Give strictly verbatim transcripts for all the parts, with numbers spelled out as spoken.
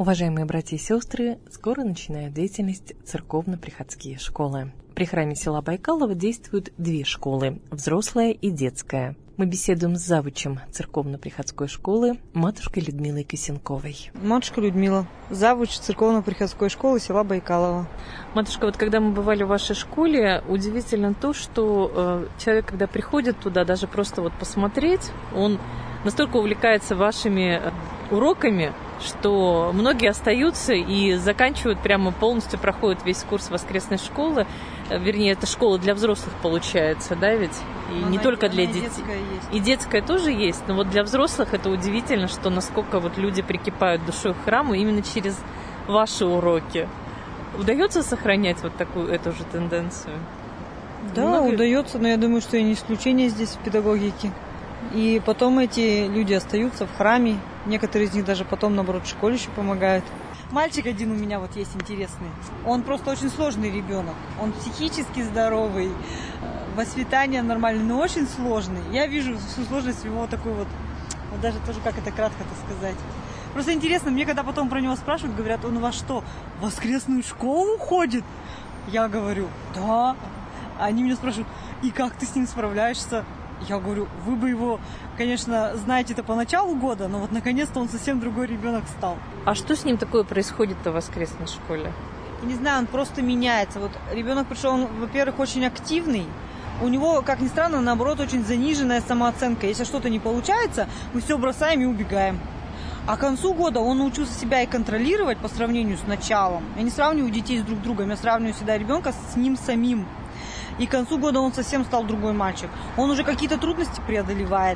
Уважаемые братья и сестры, скоро начинает деятельность церковно-приходские школы. При храме села Байкалово действуют две школы – взрослая и детская. Мы беседуем с завучем церковно-приходской школы матушкой Людмилой Косенковой. Матушка Людмила, завуч церковно-приходской школы села Байкалово. Матушка, вот когда мы бывали в вашей школе, удивительно то, что э, человек, когда приходит туда, даже просто вот посмотреть, он настолько увлекается вашими уроками, что многие остаются и заканчивают прямо полностью, проходят весь курс воскресной школы. Вернее, это школа для взрослых получается, да, ведь? И она не только для детей. И детская тоже есть. Но вот для взрослых это удивительно, что насколько вот люди прикипают душой к храму именно через ваши уроки. Удается сохранять вот такую, эту же тенденцию? Да, Много... удается, но я думаю, что и не исключение здесь в педагогике. И потом эти люди остаются в храме. Некоторые из них даже потом, наоборот, в школе еще помогают. Мальчик один у меня вот есть интересный. Он просто очень сложный ребенок. Он психически здоровый, воспитание нормальное, но очень сложный. Я вижу всю сложность его такой вот, вот даже тоже как это кратко-то сказать. Просто интересно, мне когда потом про него спрашивают, говорят, он у вас что, в воскресную школу ходит? Я говорю, да. Они меня спрашивают, и как ты с ним справляешься? Я говорю, вы бы его, конечно, знаете это по началу года, но вот наконец-то он совсем другой ребенок стал. А что с ним такое происходит-то в воскресной школе? Я не знаю, он просто меняется. Вот ребенок пришел, он, во-первых, очень активный. У него, как ни странно, наоборот, очень заниженная самооценка. Если что-то не получается, мы все бросаем и убегаем. А к концу года он научился себя и контролировать по сравнению с началом. Я не сравниваю детей с друг другом, я сравниваю всегда ребенка с ним самим. И к концу года он совсем стал другой мальчик. Он уже какие-то трудности преодолевает,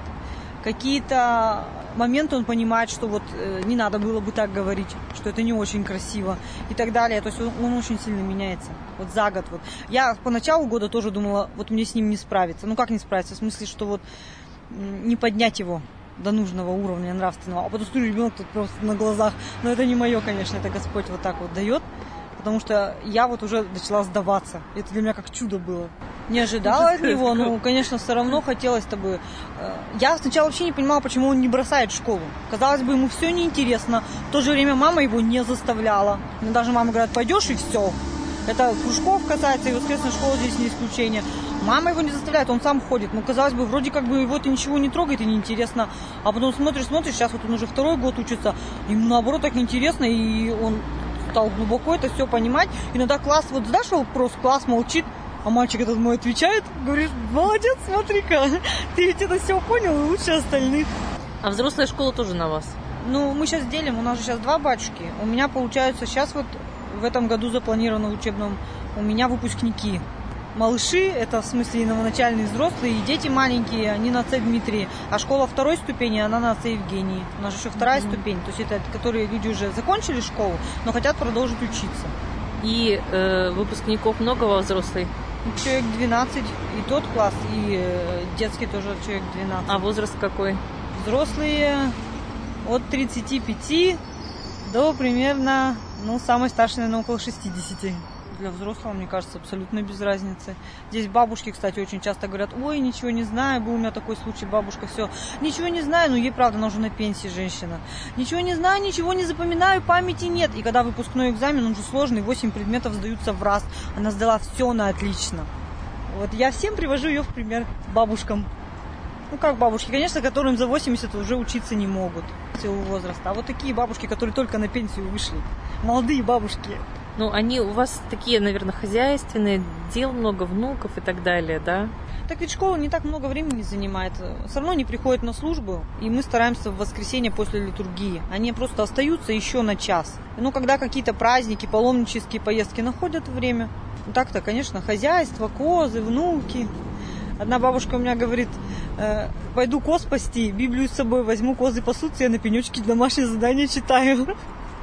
какие-то моменты он понимает, что вот э, не надо было бы так говорить, что это не очень красиво и так далее. То есть он, он очень сильно меняется. Вот за год. Вот. Я по началу года тоже думала, вот мне с ним не справиться. Ну как не справиться? В смысле, что вот не поднять его до нужного уровня нравственного. А потом смотрю, ребенок тут просто на глазах. Но это не мое, конечно, это Господь вот так вот дает. Потому что я вот уже начала сдаваться. Это для меня как чудо было. Не ожидала от него, но, конечно, все равно хотелось-то бы. Я сначала вообще не понимала, почему он не бросает школу. Казалось бы, ему все неинтересно. В то же время мама его не заставляла. Мне даже мама говорит, пойдешь и все. Это кружков касается, и воскресная школа здесь не исключение. Мама его не заставляет, он сам ходит. Ну, казалось бы, вроде как бы его-то ничего не трогает и неинтересно. А потом смотришь, смотришь, сейчас вот он уже второй год учится. Ему наоборот так интересно, и он стал глубоко это все понимать. Иногда класс, вот задашь вопрос, класс молчит, а мальчик этот мой отвечает, говорит, молодец, смотри-ка, ты ведь это все понял лучше остальных. А взрослая школа тоже на вас? Ну, мы сейчас делим, у нас же сейчас два батюшки. У меня, получается, сейчас вот в этом году запланировано в учебном, у меня выпускники. Малыши, это в смысле и новоначальные взрослые, и дети маленькие, они на отце Дмитрии. А школа второй ступени, она на отце Евгении. У нас же еще вторая mm-hmm. ступень. То есть это которые люди уже закончили школу, но хотят продолжить учиться. И э, выпускников много во взрослой? Человек двенадцать. И тот класс, и э, детский тоже человек двенадцать. А возраст какой? Взрослые от тридцати пяти до примерно, ну, самой старшей, наверное, около шестидесяти. Для взрослого, мне кажется, абсолютно без разницы. Здесь бабушки, кстати, очень часто говорят, ой, ничего не знаю, был у меня такой случай, бабушка, все, ничего не знаю, но ей, правда, она уже на пенсии женщина. Ничего не знаю, ничего не запоминаю, памяти нет. И когда выпускной экзамен, он же сложный, восемь предметов сдаются в раз. Она сдала все на отлично. Вот я всем привожу ее в пример бабушкам. Ну, как бабушки, конечно, которым за восемьдесят уже учиться не могут в силу возраста. А вот такие бабушки, которые только на пенсию вышли. Молодые бабушки. Ну, они у вас такие, наверное, хозяйственные, дел много, внуков и так далее, да? Так ведь школа не так много времени занимает. Все равно они приходят на службу, и мы стараемся в воскресенье после литургии. Они просто остаются еще на час. Ну, когда какие-то праздники, паломнические поездки находят время. Так-то, конечно, хозяйство, козы, внуки. Одна бабушка у меня говорит, э, пойду коз пасти, Библию с собой возьму, козы пасутся, я на пенечке домашнее задание читаю.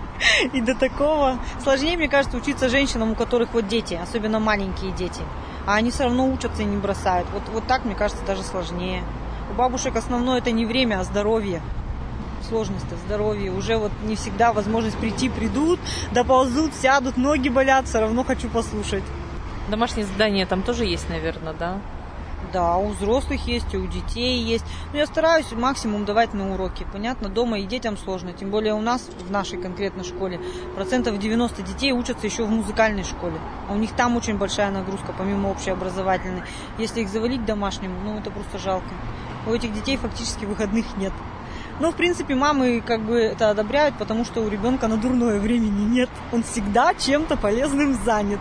И до такого. Сложнее, мне кажется, учиться женщинам, у которых вот дети, особенно маленькие дети. А они все равно учатся и не бросают. Вот, вот так, мне кажется, даже сложнее. У бабушек основное это не время, а здоровье. Сложность-то в здоровье. Уже вот не всегда возможность прийти, придут, доползут, сядут, ноги болят, все равно хочу послушать. Домашние задания там тоже есть, наверное, да? Да, у взрослых есть, и у детей есть. Но я стараюсь максимум давать на уроки. Понятно, дома и детям сложно. Тем более у нас, в нашей конкретной школе, процентов девяносто детей учатся еще в музыкальной школе. А у них там очень большая нагрузка, помимо общеобразовательной. Если их завалить домашним, ну это просто жалко. У этих детей фактически выходных нет. Но, в принципе, мамы как бы это одобряют, потому что у ребенка на дурное времени нет. Он всегда чем-то полезным занят.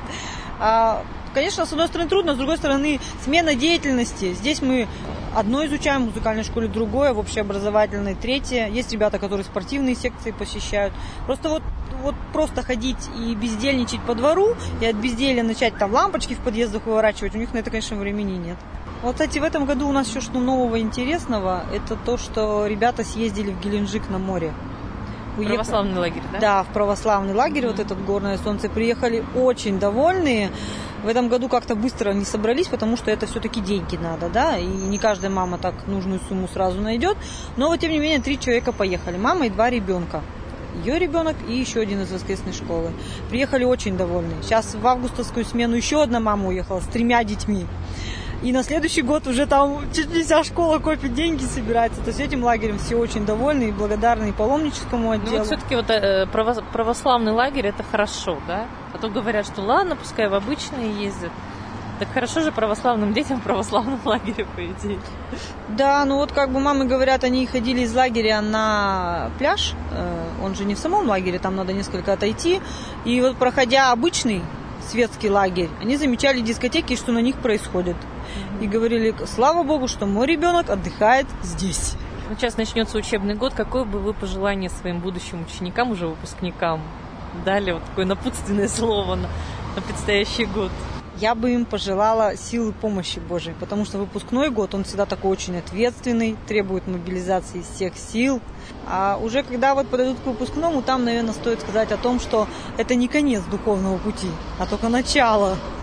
А, конечно, с одной стороны трудно, с другой стороны смена деятельности. Здесь мы одно изучаем в музыкальной школе, другое в общеобразовательной, третье. Есть ребята, которые спортивные секции посещают. Просто вот, вот просто ходить и бездельничать по двору, и от безделья начать там лампочки в подъездах выворачивать, у них на это, конечно, времени нет. Вот, кстати, в этом году у нас еще что нового интересного, это то, что ребята съездили в Геленджик на море. Уехали... Православный лагерь, да? Да, в православный лагерь, mm-hmm. вот этот «Горное солнце», приехали очень довольные. В этом году как-то быстро не собрались, потому что это все-таки деньги надо, да, и не каждая мама так нужную сумму сразу найдет. Но вот, тем не менее, три человека поехали, мама и два ребенка. Ее ребенок и еще один из воскресной школы. Приехали очень довольные. Сейчас в августовскую смену еще одна мама уехала с тремя детьми. И на следующий год уже там чуть не вся школа копит деньги, собирается. То есть этим лагерем все очень довольны и благодарны и паломническому отделу. Ну вот все-таки вот, э, православный лагерь это хорошо, да? А то говорят, что ладно, пускай в обычные ездят. Так хорошо же православным детям в православном лагере, по идее. Да, ну вот как бы мамы говорят, они ходили из лагеря на пляж. Он же не в самом лагере, там надо несколько отойти. И вот проходя обычный светский лагерь, они замечали дискотеки, что на них происходит. И говорили, слава богу, что мой ребенок отдыхает здесь. Ну, сейчас начнется учебный год. Какое бы вы пожелание своим будущим ученикам, уже выпускникам, дали вот такое напутственное слово на, на предстоящий год? Я бы им пожелала силы помощи Божией, потому что выпускной год, он всегда такой очень ответственный, требует мобилизации всех сил. А уже когда вот подойдут к выпускному, там, наверное, стоит сказать о том, что это не конец духовного пути, а только начало.